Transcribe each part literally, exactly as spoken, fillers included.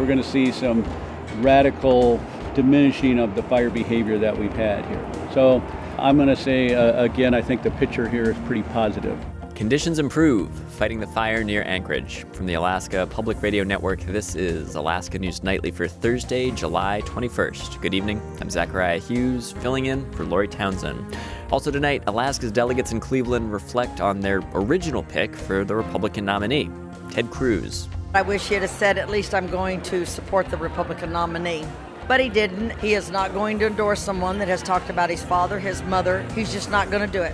we're going to see some radical diminishing of the fire behavior that we've had here. So I'm going to say, uh, again, I think the picture here is pretty positive. Conditions improve, fighting the fire near Anchorage. From the Alaska Public Radio Network, this is Alaska News Nightly for Thursday, July twenty-first. Good evening. I'm Zachariah Hughes, filling in for Lori Townsend. Also tonight, Alaska's delegates in Cleveland reflect on their original pick for the Republican nominee, Ted Cruz. I wish he had said, at least I'm going to support the Republican nominee. But he didn't. He is not going to endorse someone that has talked about his father, his mother. He's just not going to do it.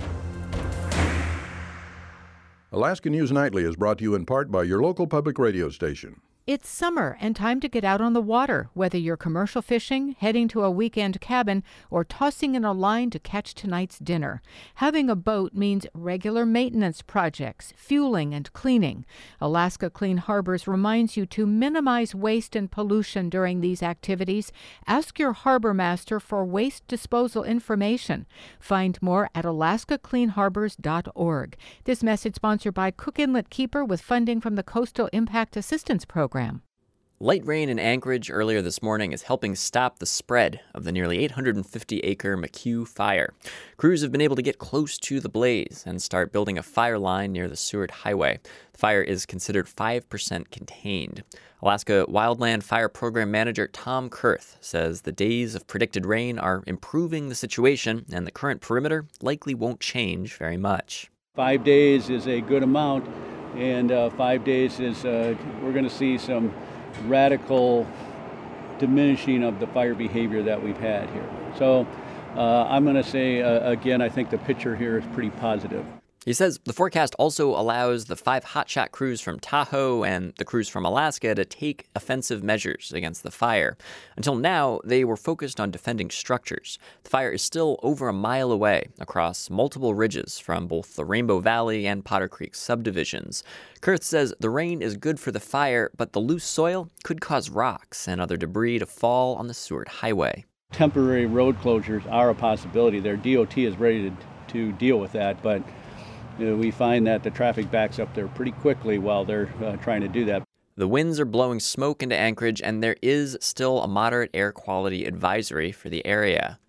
Alaska News Nightly is brought to you in part by your local public radio station. It's summer and time to get out on the water, whether you're commercial fishing, heading to a weekend cabin, or tossing in a line to catch tonight's dinner. Having a boat means regular maintenance projects, fueling and cleaning. Alaska Clean Harbors reminds you to minimize waste and pollution during these activities. Ask your harbor master for waste disposal information. Find more at alaska clean harbors dot org. This message sponsored by Cook Inlet Keeper with funding from the Coastal Impact Assistance Program. Light rain in Anchorage earlier this morning is helping stop the spread of the nearly eight hundred fifty acre McHugh fire. Crews have been able to get close to the blaze and start building a fire line near the Seward Highway. The fire is considered five percent contained. Alaska Wildland Fire Program Manager Tom Kurth says the days of predicted rain are improving the situation, and the current perimeter likely won't change very much. Five days is a good amount, and uh, five days is, uh, we're going to see some radical diminishing of the fire behavior that we've had here. So uh, I'm going to say, uh, again, I think the picture here is pretty positive. He says the forecast also allows the five hotshot crews from Tahoe and the crews from Alaska to take offensive measures against the fire. Until now, they were focused on defending structures. The fire is still over a mile away across multiple ridges from both the Rainbow Valley and Potter Creek subdivisions. Kurth says the rain is good for the fire, but the loose soil could cause rocks and other debris to fall on the Seward Highway. Temporary road closures are a possibility. Their D O T is ready to, to deal with that, but Uh, we find that the traffic backs up there pretty quickly while they're uh, trying to do that. The winds are blowing smoke into Anchorage, and there is still a moderate air quality advisory for the area.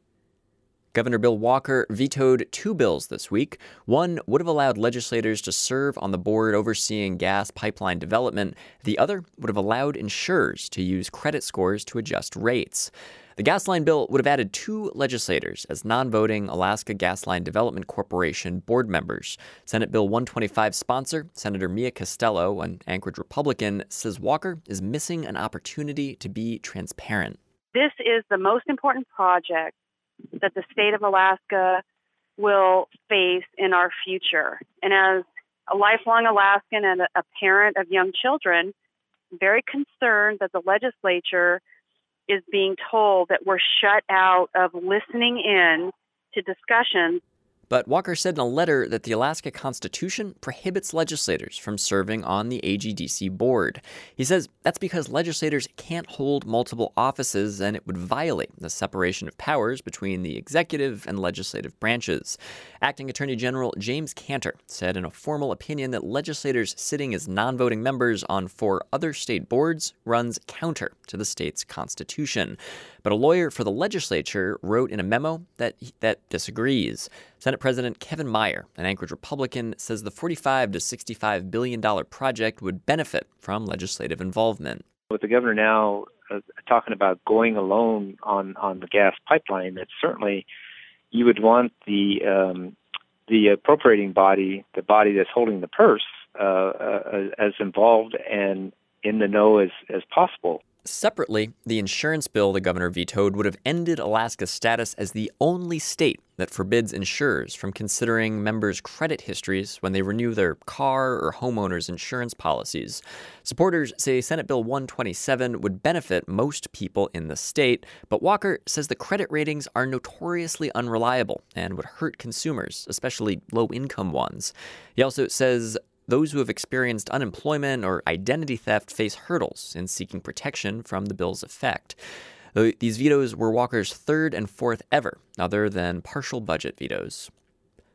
Governor Bill Walker vetoed two bills this week. One would have allowed legislators to serve on the board overseeing gas pipeline development. The other would have allowed insurers to use credit scores to adjust rates. The gas line bill would have added two legislators as non-voting Alaska Gas Line Development Corporation board members. Senate Bill one twenty-five sponsor, Senator Mia Costello, an Anchorage Republican, says Walker is missing an opportunity to be transparent. This is the most important project that the state of Alaska will face in our future. And as a lifelong Alaskan and a parent of young children, I'm very concerned that the legislature is being told that we're shut out of listening in to discussions. But Walker said in a letter that the Alaska Constitution prohibits legislators from serving on the A G D C board. He says that's because legislators can't hold multiple offices, and it would violate the separation of powers between the executive and legislative branches. Acting Attorney General James Cantor said in a formal opinion that legislators sitting as non-voting members on four other state boards runs counter to the state's constitution. But a lawyer for the legislature wrote in a memo that that disagrees. Senate President Kevin Meyer, an Anchorage Republican, says the forty-five to sixty-five billion dollars project would benefit from legislative involvement. With the governor now uh, talking about going alone on, on the gas pipeline, that certainly you would want the um, the appropriating body, the body that's holding the purse, uh, uh, as involved and in the know as, as possible. Separately, the insurance bill the governor vetoed would have ended Alaska's status as the only state that forbids insurers from considering members' credit histories when they renew their car or homeowners insurance policies. Supporters say Senate Bill one twenty-seven would benefit most people in the state, but Walker says the credit ratings are notoriously unreliable and would hurt consumers, especially low-income ones. He also says those who have experienced unemployment or identity theft face hurdles in seeking protection from the bill's effect. These vetoes were Walker's third and fourth ever, other than partial budget vetoes.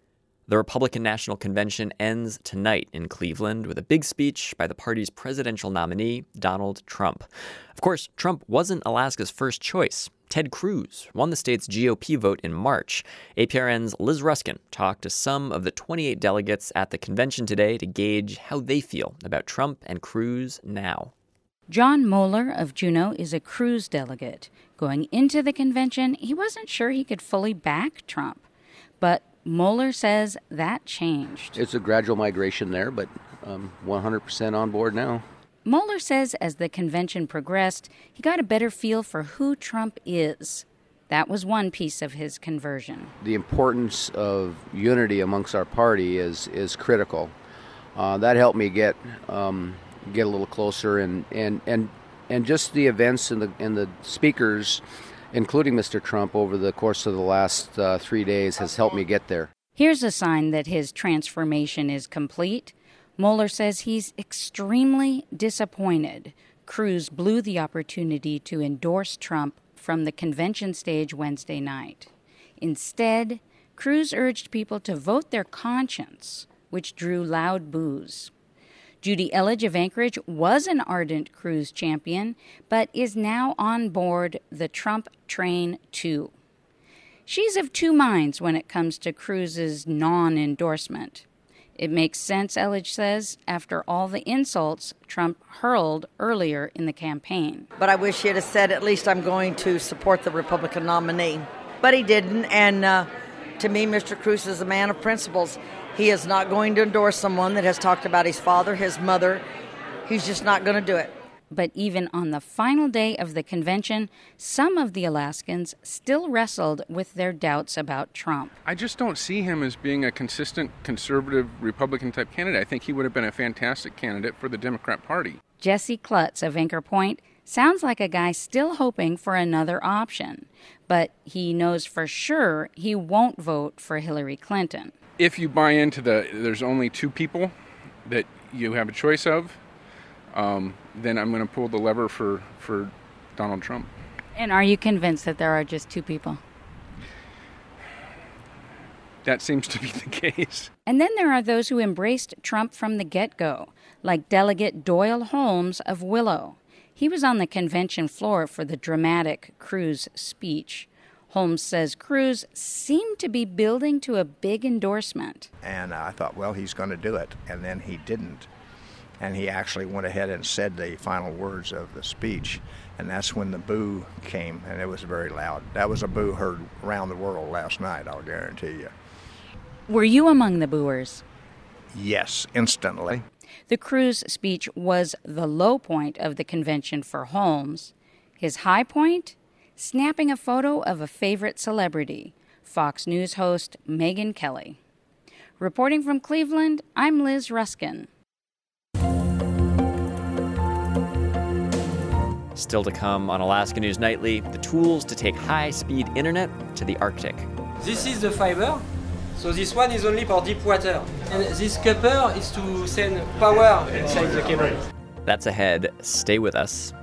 The Republican National Convention ends tonight in Cleveland with a big speech by the party's presidential nominee, Donald Trump. Of course, Trump wasn't Alaska's first choice. Ted Cruz won the state's G O P vote in March. A P R N's Liz Ruskin talked to some of the twenty-eight delegates at the convention today to gauge how they feel about Trump and Cruz now. John Moeller of Juneau is a Cruz delegate. Going into the convention, he wasn't sure he could fully back Trump. But Moeller says that changed. It's a gradual migration there, but I'm one hundred percent on board now. Moeller says as the convention progressed, he got a better feel for who Trump is. That was one piece of his conversion. The importance of unity amongst our party is is critical. Uh, that helped me get um, get a little closer, and, and, and, and just the events and the and the speakers, including Mister Trump, over the course of the last uh, three days has helped me get there. Here's a sign that his transformation is complete. Moeller says he's extremely disappointed. Cruz blew the opportunity to endorse Trump from the convention stage Wednesday night. Instead, Cruz urged people to vote their conscience, which drew loud boos. Judy Elledge of Anchorage was an ardent Cruz champion, but is now on board the Trump train too. She's of two minds when it comes to Cruz's non-endorsement. It makes sense, Elledge says, after all the insults Trump hurled earlier in the campaign. But I wish he had said, at least I'm going to support the Republican nominee. But he didn't, and uh, to me, Mister Cruz is a man of principles. He is not going to endorse someone that has talked about his father, his mother. He's just not going to do it. But even on the final day of the convention, some of the Alaskans still wrestled with their doubts about Trump. I just don't see him as being a consistent conservative Republican-type candidate. I think he would have been a fantastic candidate for the Democrat Party. Jesse Klutz of Anchor Point sounds like a guy still hoping for another option, but he knows for sure he won't vote for Hillary Clinton. If you buy into the there's only two people that you have a choice of, um, then I'm going to pull the lever for, for Donald Trump. And are you convinced that there are just two people? That seems to be the case. And then there are those who embraced Trump from the get-go, like Delegate Doyle Holmes of Willow. He was on the convention floor for the dramatic Cruz speech. Holmes says Cruz seemed to be building to a big endorsement. And I thought, well, he's going to do it. And then he didn't. And he actually went ahead and said the final words of the speech. And that's when the boo came, and it was very loud. That was a boo heard around the world last night, I'll guarantee you. Were you among the booers? Yes, instantly. The Cruz speech was the low point of the convention for Holmes. His high point? Snapping a photo of a favorite celebrity, Fox News host Megyn Kelly. Reporting from Cleveland, I'm Liz Ruskin. Still to come on Alaska News Nightly, the tools to take high-speed internet to the Arctic. This is the fiber. So this one is only for deep water. And this copper is to send power inside the cable. That's ahead. Stay with us.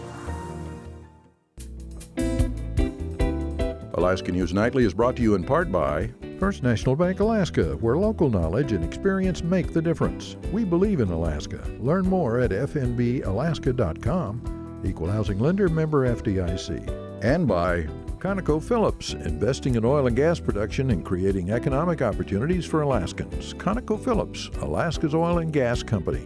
Alaska News Nightly is brought to you in part by First National Bank Alaska, where local knowledge and experience make the difference. We believe in Alaska. Learn more at f n b alaska dot com. Equal Housing Lender, member F D I C. And by ConocoPhillips, investing in oil and gas production and creating economic opportunities for Alaskans. ConocoPhillips, Alaska's oil and gas company.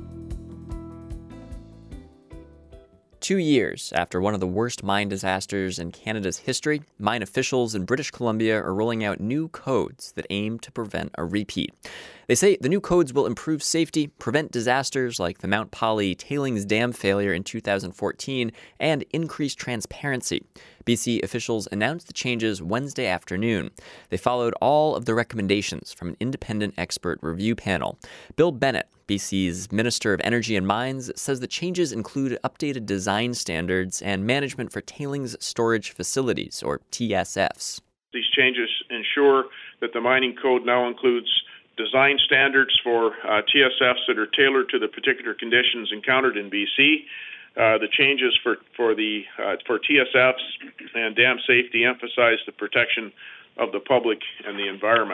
Two years after one of the worst mine disasters in Canada's history, mine officials in British Columbia are rolling out new codes that aim to prevent a repeat. They say the new codes will improve safety, prevent disasters like the Mount Polley tailings dam failure in two thousand fourteen, and increase transparency. B C officials announced the changes Wednesday afternoon. They followed all of the recommendations from an independent expert review panel. Bill Bennett, B C's Minister of Energy and Mines, says the changes include updated design standards and management for tailings storage facilities, or T S Fs. These changes ensure that the mining code now includes design standards for uh, T S Fs that are tailored to the particular conditions encountered in B C. Uh, the changes for for the uh, for T S Fs and dam safety emphasize the protection of the public and the environment.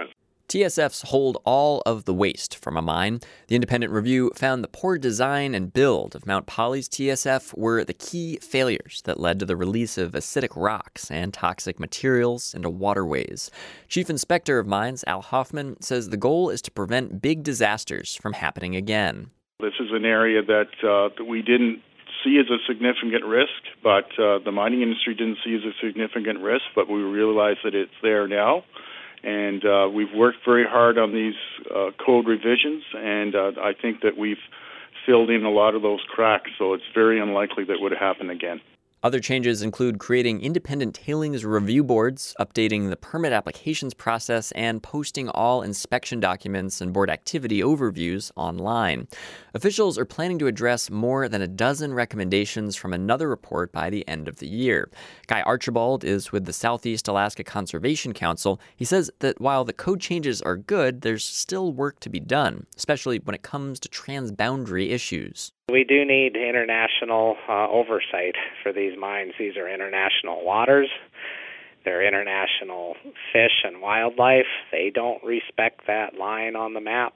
T S Fs hold all of the waste from a mine. The independent review found the poor design and build of Mount Poly's T S F were the key failures that led to the release of acidic rocks and toxic materials into waterways. Chief Inspector of Mines Al Hoffman says the goal is to prevent big disasters from happening again. This is an area that, uh, that we didn't see as a significant risk, but uh, the mining industry didn't see as a significant risk, but we realize that it's there now. And uh, we've worked very hard on these uh, code revisions, and uh, I think that we've filled in a lot of those cracks, so it's very unlikely that would happen again. Other changes include creating independent tailings review boards, updating the permit applications process, and posting all inspection documents and board activity overviews online. Officials are planning to address more than a dozen recommendations from another report by the end of the year. Guy Archibald is with the Southeast Alaska Conservation Council. He says that while the code changes are good, there's still work to be done, especially when it comes to transboundary issues. We do need international uh, oversight for these mines. These are international waters. They're international fish and wildlife. They don't respect that line on the map.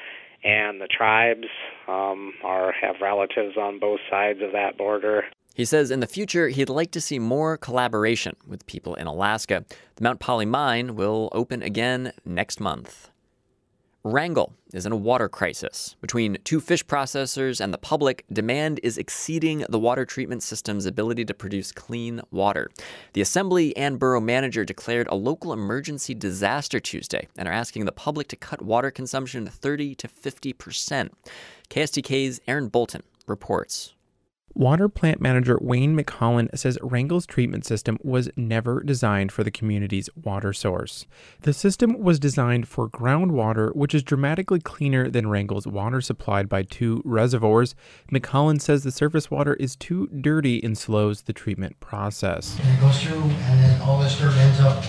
And the tribes um, are have relatives on both sides of that border. He says in the future, he'd like to see more collaboration with people in Alaska. The Mount Poly mine will open again next month. Wrangell is in a water crisis. Between two fish processors and the public, demand is exceeding the water treatment system's ability to produce clean water. The Assembly and Borough Manager declared a local emergency disaster Tuesday and are asking the public to cut water consumption thirty to fifty percent. K S T K's Aaron Bolton reports. Water plant manager Wayne McHolland says Wrangell's treatment system was never designed for the community's water source. The system was designed for groundwater, which is dramatically cleaner than Wrangell's water supplied by two reservoirs. McHolland says the surface water is too dirty and slows the treatment process. And it goes through, and then all this dirt ends up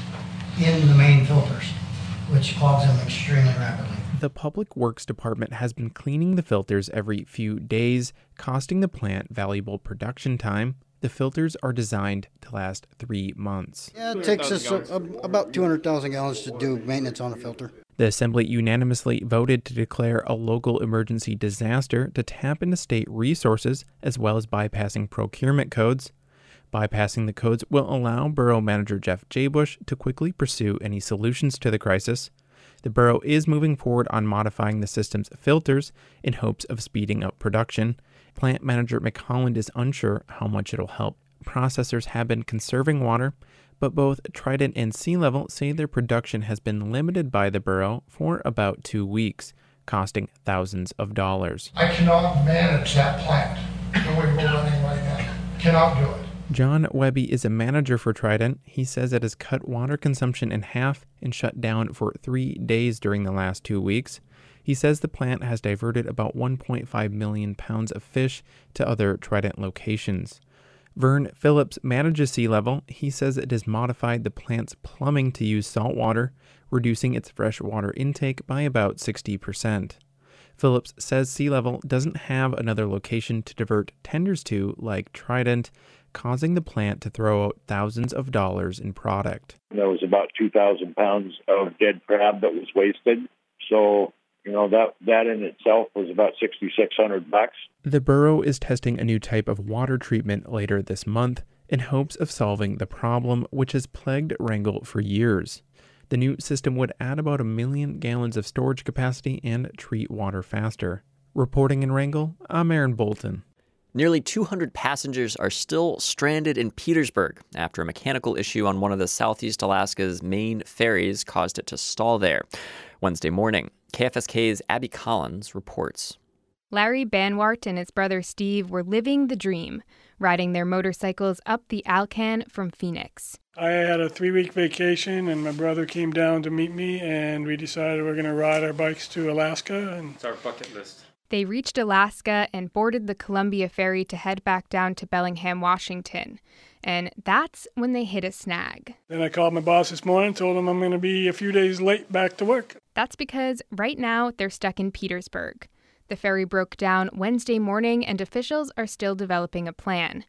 in the main filters, which clogs them extremely rapidly. The Public Works Department has been cleaning the filters every few days, costing the plant valuable production time. The filters are designed to last three months. Yeah, it takes us a, a, about two hundred thousand gallons to do maintenance on a filter. The Assembly unanimously voted to declare a local emergency disaster to tap into state resources, as well as bypassing procurement codes. Bypassing the codes will allow Borough Manager Jeff Jaybush to quickly pursue any solutions to the crisis. The borough is moving forward on modifying the system's filters in hopes of speeding up production. Plant manager McHolland is unsure how much it'll help. Processors have been conserving water, but both Trident and Sea Level say their production has been limited by the borough for about two weeks, costing thousands of dollars. I cannot manage that plant the way we're running right now. Cannot do it. John Webby is a manager for Trident. He says it has cut water consumption in half and shut down for three days during the last two weeks. He says the plant has diverted about one point five million pounds of fish to other Trident locations. Vern Phillips manages Sea Level. He says it has modified the plant's plumbing to use salt water, reducing its freshwater intake by about sixty percent. Phillips says Sea Level doesn't have another location to divert tenders to like Trident, causing the plant to throw out thousands of dollars in product. There was about two thousand pounds of dead crab that was wasted. So, you know, that, that in itself was about six thousand six hundred bucks. The borough is testing a new type of water treatment later this month in hopes of solving the problem, which has plagued Wrangell for years. The new system would add about a million gallons of storage capacity and treat water faster. Reporting in Wrangell, I'm Aaron Bolton. Nearly two hundred passengers are still stranded in Petersburg after a mechanical issue on one of the Southeast Alaska's main ferries caused it to stall there. Wednesday morning, K F S K's Abby Collins reports. Larry Banwart and his brother Steve were living the dream, riding their motorcycles up the Alcan from Phoenix. I had a three-week vacation, and my brother came down to meet me, and we decided we're going to ride our bikes to Alaska. And it's our bucket list. They reached Alaska and boarded the Columbia ferry to head back down to Bellingham, Washington. And that's when they hit a snag. Then I called my boss this morning, told him I'm going to be a few days late back to work. That's because right now they're stuck in Petersburg. The ferry broke down Wednesday morning, and officials are still developing a plan.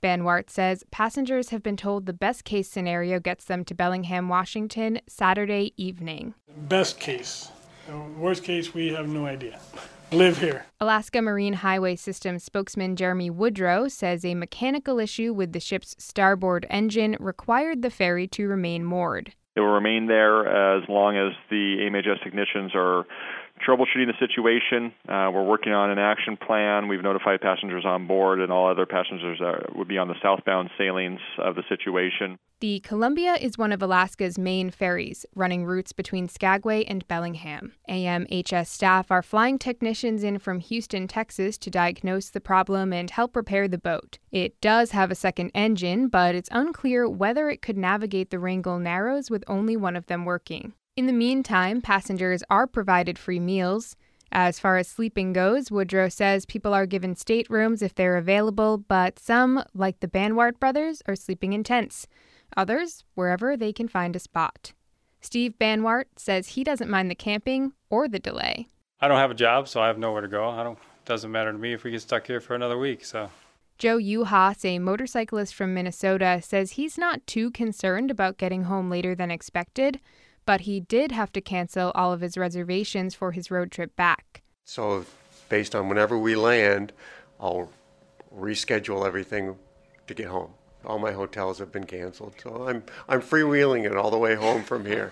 Banwart says passengers have been told the best-case scenario gets them to Bellingham, Washington, Saturday evening. Best case. Worst case, we have no idea. Live here. Alaska Marine Highway System spokesman Jeremy Woodrow says a mechanical issue with the ship's starboard engine required the ferry to remain moored. It will remain there as long as the A M H S technicians are troubleshooting the situation. Uh, we're working on an action plan. We've notified passengers on board, and all other passengers are, would be on the southbound sailings of the situation. The Columbia is one of Alaska's main ferries, running routes between Skagway and Bellingham. A M H S staff are flying technicians in from Houston, Texas to diagnose the problem and help repair the boat. It does have a second engine, but it's unclear whether it could navigate the Wrangell Narrows with only one of them working. In the meantime, passengers are provided free meals. As far as sleeping goes, Woodrow says people are given staterooms if they're available, but some, like the Banwart brothers, are sleeping in tents. Others, wherever they can find a spot. Steve Banwart says he doesn't mind the camping or the delay. I don't have a job, so I have nowhere to go. I don't. Doesn't matter to me if we get stuck here for another week, so... Joe Uhas, a motorcyclist from Minnesota, says he's not too concerned about getting home later than expected, but he did have to cancel all of his reservations for his road trip back. So based on whenever we land, I'll reschedule everything to get home. All my hotels have been canceled, so I'm I'm freewheeling it all the way home from here.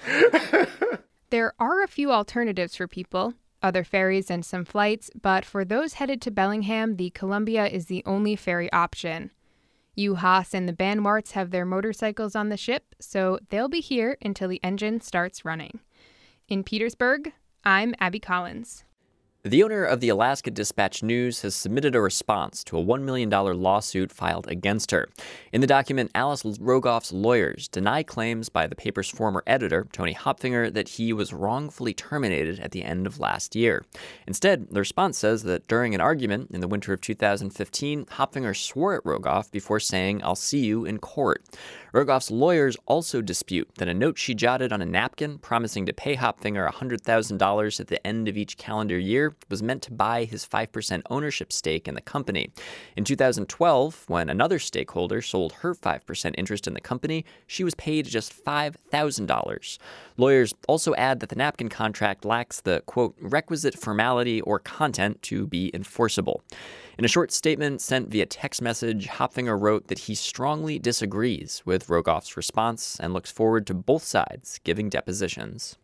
There are a few alternatives for people, other ferries and some flights, but for those headed to Bellingham, the Columbia is the only ferry option. Uhas and the Banwarts have their motorcycles on the ship, so they'll be here until the engine starts running. In Petersburg, I'm Abby Collins. The owner of the Alaska Dispatch News has submitted a response to a one million dollars lawsuit filed against her. In the document, Alice Rogoff's lawyers deny claims by the paper's former editor, Tony Hopfinger, that he was wrongfully terminated at the end of last year. Instead, the response says that during an argument in the winter of two thousand fifteen, Hopfinger swore at Rogoff before saying, "I'll see you in court." Rogoff's lawyers also dispute that a note she jotted on a napkin promising to pay Hopfinger one hundred thousand dollars at the end of each calendar year was meant to buy his five percent ownership stake in the company. In two thousand twelve, when another stakeholder sold her five percent interest in the company, she was paid just five thousand dollars. Lawyers also add that the napkin contract lacks the, quote, requisite formality or content to be enforceable. In a short statement sent via text message, Hopfinger wrote that he strongly disagrees with Rogoff's response and looks forward to both sides giving depositions.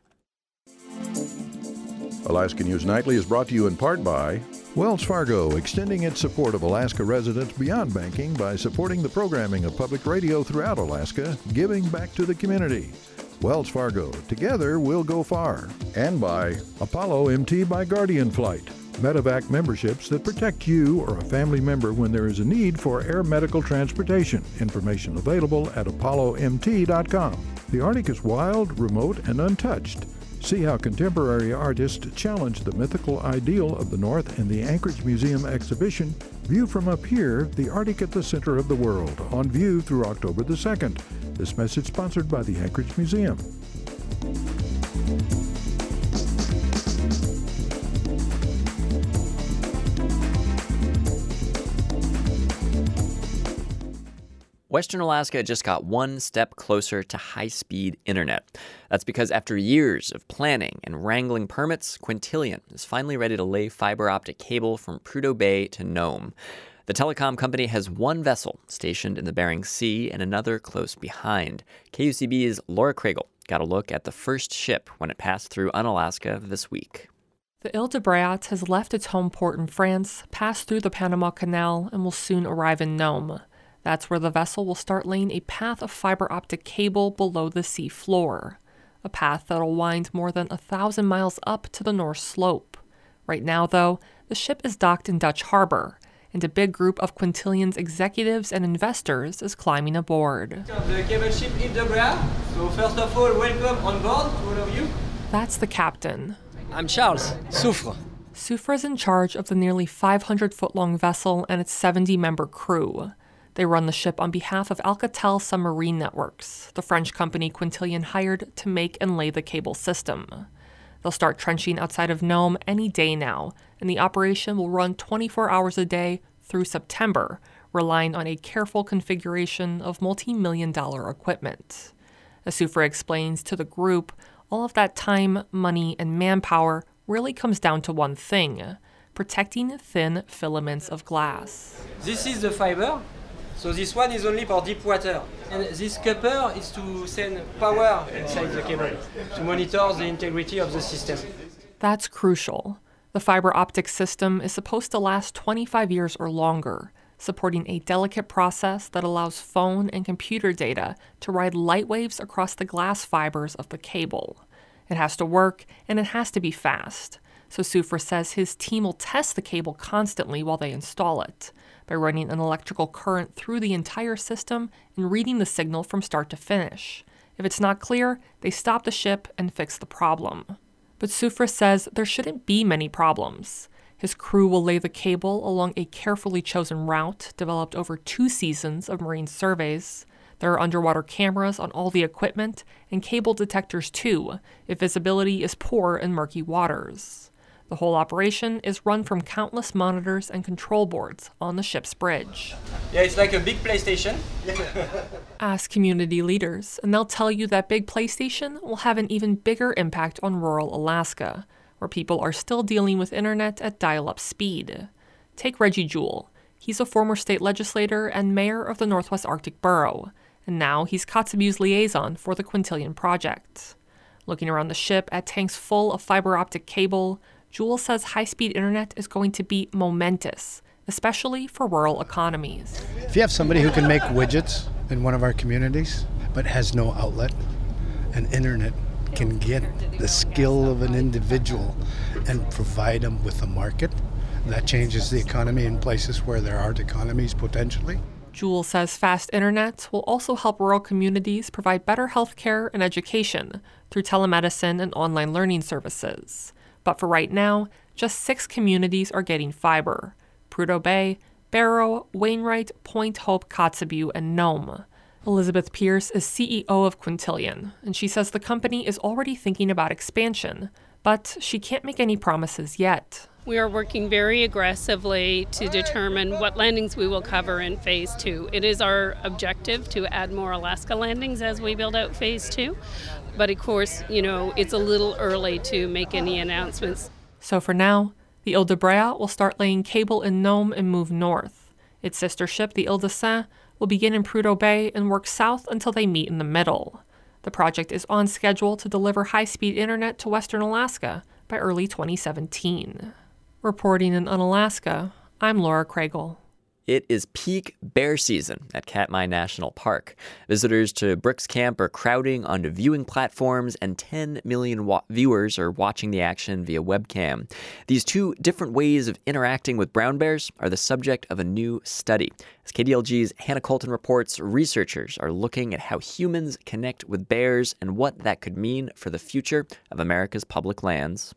Alaska News Nightly is brought to you in part by Wells Fargo, extending its support of Alaska residents beyond banking by supporting the programming of public radio throughout Alaska, giving back to the community. Wells Fargo, together we'll go far. And by Apollo M T by Guardian Flight, Medevac memberships that protect you or a family member when there is a need for air medical transportation. Information available at apollo m t dot com. The Arctic is wild, remote, and untouched. See how contemporary artists challenge the mythical ideal of the North in the Anchorage Museum exhibition, View from Up Here, the Arctic at the Center of the World, on view through October the second. This message sponsored by the Anchorage Museum. Western Alaska just got one step closer to high-speed internet. That's because after years of planning and wrangling permits, Quintillion is finally ready to lay fiber optic cable from Prudhoe Bay to Nome. The telecom company has one vessel stationed in the Bering Sea and another close behind. K U C B's Laura Kragel got a look at the first ship when it passed through Unalaska this week. The Ile de Bréhat has left its home port in France, passed through the Panama Canal, and will soon arrive in Nome. That's where the vessel will start laying a path of fiber optic cable below the sea floor, a path that'll wind more than a thousand miles up to the North Slope. Right now, though, the ship is docked in Dutch Harbor, and a big group of Quintillion's executives and investors is climbing aboard. The cable ship Ile de Bréhat. So first of all, welcome on board to all of you. That's the captain. I'm Charles Soufre. Soufre is in charge of the nearly five hundred foot long vessel and its seventy member crew. They run the ship on behalf of Alcatel Submarine Networks, the French company Quintillion hired to make and lay the cable system. They'll start trenching outside of Nome any day now, and the operation will run twenty-four hours a day through September, relying on a careful configuration of multi-million dollar equipment. As Soufra explains to the group, all of that time, money, and manpower really comes down to one thing: protecting thin filaments of glass. This is the fiber. So this one is only for deep water. And this copper is to send power inside the cable to monitor the integrity of the system. That's crucial. The fiber optic system is supposed to last twenty-five years or longer, supporting a delicate process that allows phone and computer data to ride light waves across the glass fibers of the cable. It has to work, and it has to be fast. So Soufra says his team will test the cable constantly while they install it, by running an electrical current through the entire system and reading the signal from start to finish. If it's not clear, they stop the ship and fix the problem. But Soufra says there shouldn't be many problems. His crew will lay the cable along a carefully chosen route developed over two seasons of marine surveys. There are underwater cameras on all the equipment and cable detectors too, if visibility is poor in murky waters. The whole operation is run from countless monitors and control boards on the ship's bridge. Yeah, it's like a big PlayStation. Ask community leaders, and they'll tell you that big PlayStation will have an even bigger impact on rural Alaska, where people are still dealing with internet at dial-up speed. Take Reggie Jewell. He's a former state legislator and mayor of the Northwest Arctic Borough, and now he's Kotzebue's liaison for the Quintillion Project. Looking around the ship at tanks full of fiber optic cable, Jewell says high-speed internet is going to be momentous, especially for rural economies. If you have somebody who can make widgets in one of our communities but has no outlet, and internet can get the skill of an individual and provide them with a market, that changes the economy in places where there aren't economies potentially. Jewell says fast internet will also help rural communities provide better health care and education through telemedicine and online learning services. But for right now, just six communities are getting fiber: Prudhoe Bay, Barrow, Wainwright, Point Hope, Kotzebue, and Nome. Elizabeth Pierce is C E O of Quintillion, and she says the company is already thinking about expansion, but she can't make any promises yet. We are working very aggressively to determine what landings we will cover in phase two. It is our objective to add more Alaska landings as we build out phase two. But of course, you know, it's a little early to make any announcements. So for now, the Ile de Brea will start laying cable in Nome and move north. Its sister ship, the Ile de Saint, will begin in Prudhoe Bay and work south until they meet in the middle. The project is on schedule to deliver high-speed internet to western Alaska by early twenty seventeen. Reporting in Unalaska, I'm Laura Craigle. It is peak bear season at Katmai National Park. Visitors to Brooks Camp are crowding onto viewing platforms, and ten million wa- viewers are watching the action via webcam. These two different ways of interacting with brown bears are the subject of a new study. As K D L G's Hannah Colton reports, researchers are looking at how humans connect with bears and what that could mean for the future of America's public lands.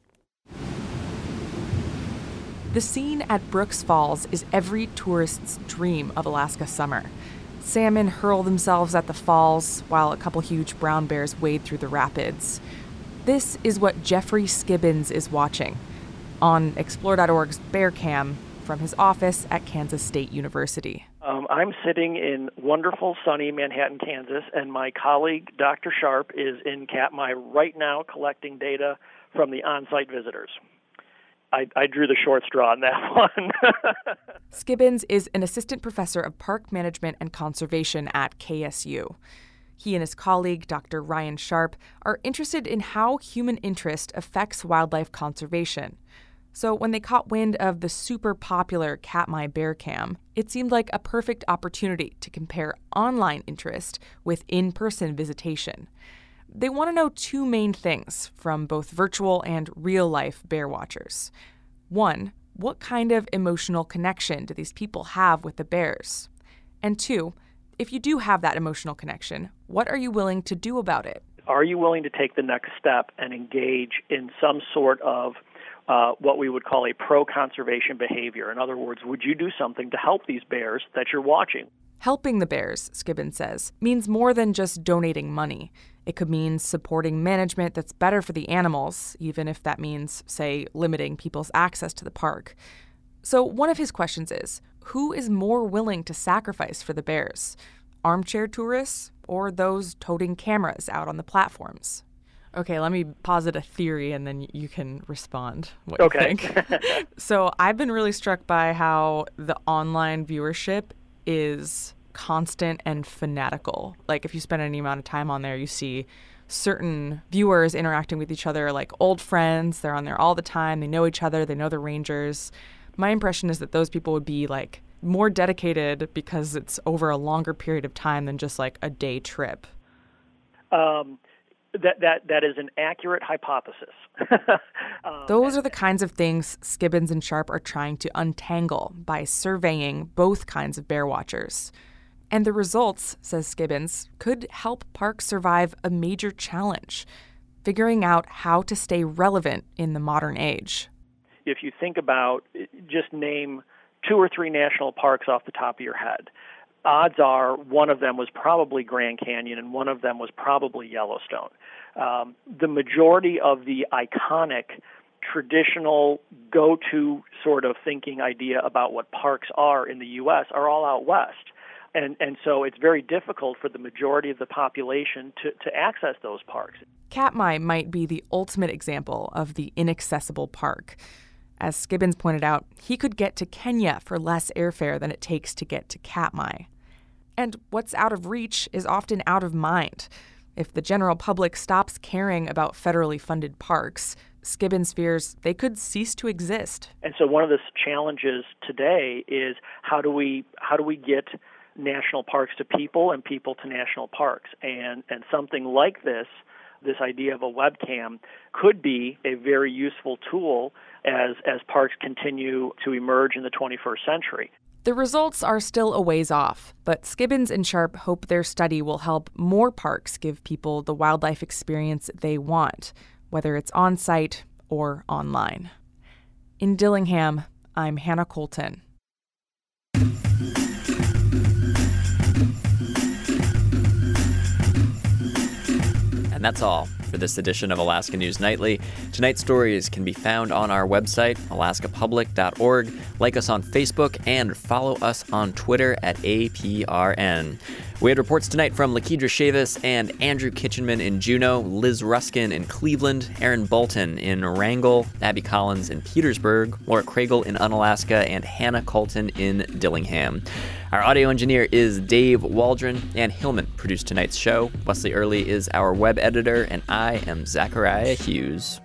The scene at Brooks Falls is every tourist's dream of Alaska summer. Salmon hurl themselves at the falls while a couple huge brown bears wade through the rapids. This is what Jeffrey Skibbins is watching on Explore dot org's Bear Cam from his office at Kansas State University. Um, I'm sitting in wonderful, sunny Manhattan, Kansas, and my colleague, Doctor Sharp, is in Katmai right now collecting data from the on-site visitors. I, I drew the short straw on that one. Skibbins is an assistant professor of park management and conservation at K S U. He and his colleague, Doctor Ryan Sharp, are interested in how human interest affects wildlife conservation. So when they caught wind of the super popular Katmai Bear Cam, it seemed like a perfect opportunity to compare online interest with in-person visitation. They want to know two main things from both virtual and real-life bear watchers. One, what kind of emotional connection do these people have with the bears? And two, if you do have that emotional connection, what are you willing to do about it? Are you willing to take the next step and engage in some sort of uh, what we would call a pro-conservation behavior? In other words, would you do something to help these bears that you're watching? Helping the bears, Skibbins says, means more than just donating money. It could mean supporting management that's better for the animals, even if that means, say, limiting people's access to the park. So one of his questions is, who is more willing to sacrifice for the bears? Armchair tourists or those toting cameras out on the platforms? Okay, let me posit a theory and then you can respond what okay. you think. So I've been really struck by how the online viewership is constant and fanatical. Like if you spend any amount of time on there, you see certain viewers interacting with each other like old friends. They're on there all the time. They know each other. They know the Rangers. My impression is that those people would be like more dedicated because it's over a longer period of time than just like a day trip. Um, that that that is an accurate hypothesis. um, Those are the kinds of things Skibbins and Sharp are trying to untangle by surveying both kinds of bear watchers. And the results, says Skibbins, could help parks survive a major challenge, figuring out how to stay relevant in the modern age. If you think about, just name two or three national parks off the top of your head, odds are one of them was probably Grand Canyon and one of them was probably Yellowstone. Um, the majority of the iconic, traditional, go-to sort of thinking idea about what parks are in the U S are all out west. And and so it's very difficult for the majority of the population to, to access those parks. Katmai might be the ultimate example of the inaccessible park. As Skibbins pointed out, he could get to Kenya for less airfare than it takes to get to Katmai. And what's out of reach is often out of mind. If the general public stops caring about federally funded parks, Skibbins fears they could cease to exist. And so one of the challenges today is how do we how do we get national parks to people and people to national parks? And and something like this, this idea of a webcam, could be a very useful tool as as parks continue to emerge in the twenty-first century. The results are still a ways off, but Skibbins and Sharp hope their study will help more parks give people the wildlife experience they want, whether it's on-site or online. In Dillingham, I'm Hannah Colton. And that's all for this edition of Alaska News Nightly. Tonight's stories can be found on our website, alaska public dot org. Like us on Facebook and follow us on Twitter at A P R N. We had reports tonight from Lakedra Chavis and Andrew Kitchenman in Juneau, Liz Ruskin in Cleveland, Aaron Bolton in Wrangell, Abby Collins in Petersburg, Laura Craigle in Unalaska, and Hannah Colton in Dillingham. Our audio engineer is Dave Waldron. Ann Hillman produced tonight's show. Wesley Early is our web editor, and I am Zachariah Hughes.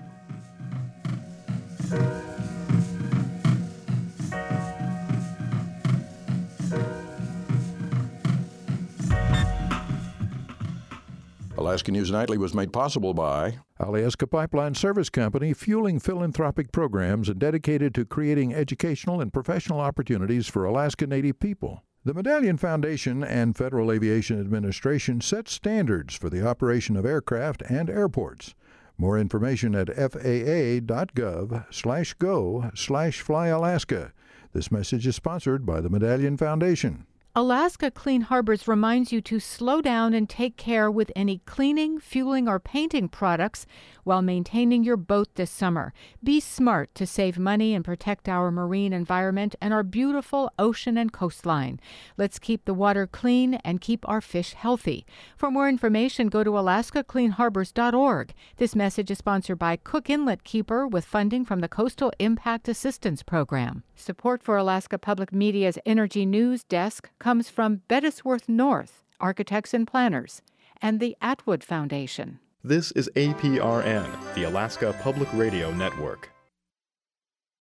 Alaska News Nightly was made possible by Alaska Pipeline Service Company, fueling philanthropic programs and dedicated to creating educational and professional opportunities for Alaska Native people. The Medallion Foundation and Federal Aviation Administration set standards for the operation of aircraft and airports. More information at F A A dot gov slash go slash fly Alaska. This message is sponsored by the Medallion Foundation. Alaska Clean Harbors reminds you to slow down and take care with any cleaning, fueling, or painting products while maintaining your boat this summer. Be smart to save money and protect our marine environment and our beautiful ocean and coastline. Let's keep the water clean and keep our fish healthy. For more information, go to alaska clean harbors dot org. This message is sponsored by Cook Inlet Keeper with funding from the Coastal Impact Assistance Program. Support for Alaska Public Media's Energy News Desk comes from Bettesworth North, Architects and Planners, and the Atwood Foundation. This is A P R N, the Alaska Public Radio Network.